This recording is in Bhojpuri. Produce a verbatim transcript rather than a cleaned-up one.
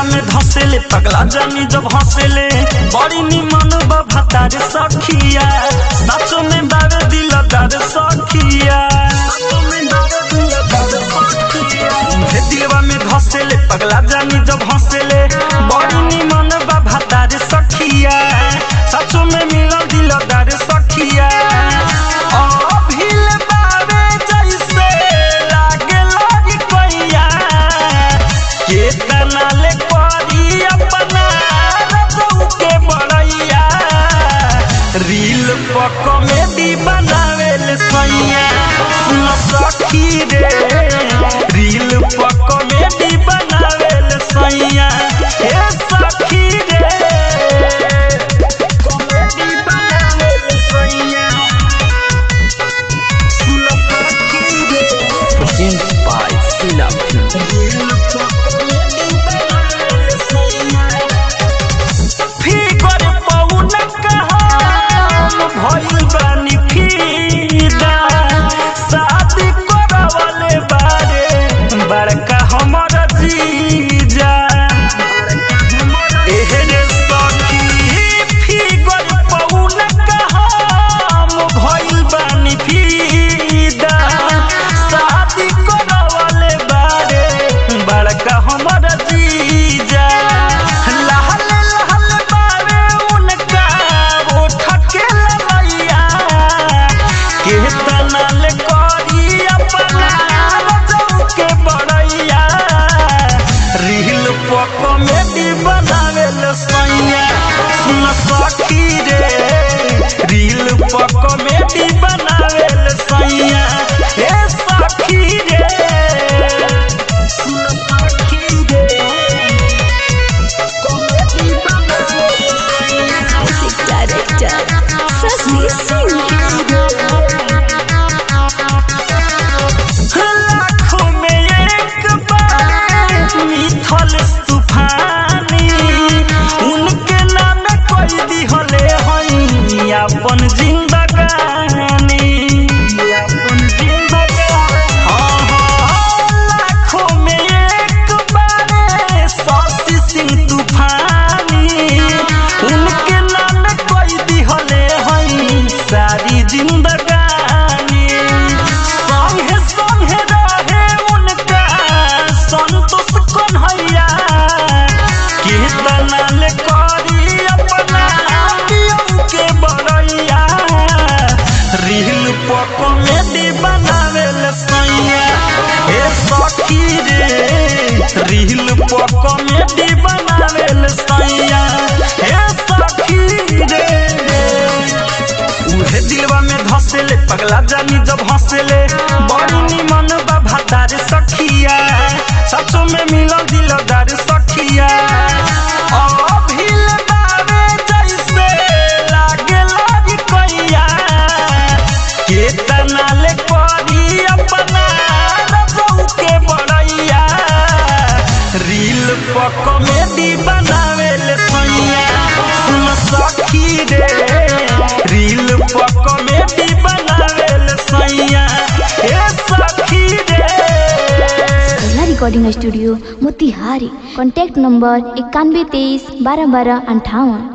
में धसेले पगला जानी जब हंसेले बड़ी निमन भतार सखिया साचो में बावे दिलदार सखिया दिलवा में धसेले पगला जानी जब हंसेले बड़ी निमन भतार सखिया साचो में मिलल दिलदार सखिया रील पर कॉमेडी बनावेल सैया सुन सखी रे रील पर कॉमेडी बनावेल सैया ए सखी रे कॉमेडी बनावेल सैया सुन सखी रे प्रेजेंट बाय सिला रील पर कॉमेडी बनावेल सैया फिकर पौन कहा भइल बानी फीदा शादी करावले बारे बड़का हमर जीजा एहने सखी फिगर पौन कहम भइल बानी फीदा शादी करावले बारे बड़का हमर जीजा कॉमेडी बनावेल सैया सुन सखी रे रील पर कॉमेडी बनावेल सैया ए सखी रे सुन सखी रे कॉमेडी बनावेल सैया डायरेक्टर शशि सिंह लाखों में एक बार मिथल अपन जिंदगानी अपन जिंदगानी लाखों में एक बार शशि सिंह तूफानी उनके नाम कोई दिहले हई सारी जिंदगानी संगे संगे रहे उनका संतोष कन्हैया कीर्तना ले करी अपना के बड़ैया रील पर कॉमेडी बनावेल सैया ए सखी रे रील पर कॉमेडी बनावेल सैया ए सखी रे उहे दिलवा में धसेले पगला जानी जब हंसेले बड़ी निमन भतार सखिया साचो में मिलल दिलदार सखिया केतना ले करी अपना रबऊ के बड़ैया रील पर कॉमेडी बनावेल सैया सुन सखी रे रील पर कॉमेडी बनावेल सैया ए सखी रे recording studio Motihari contact number इक्यानवे तेईस बारह बारह अंठावन।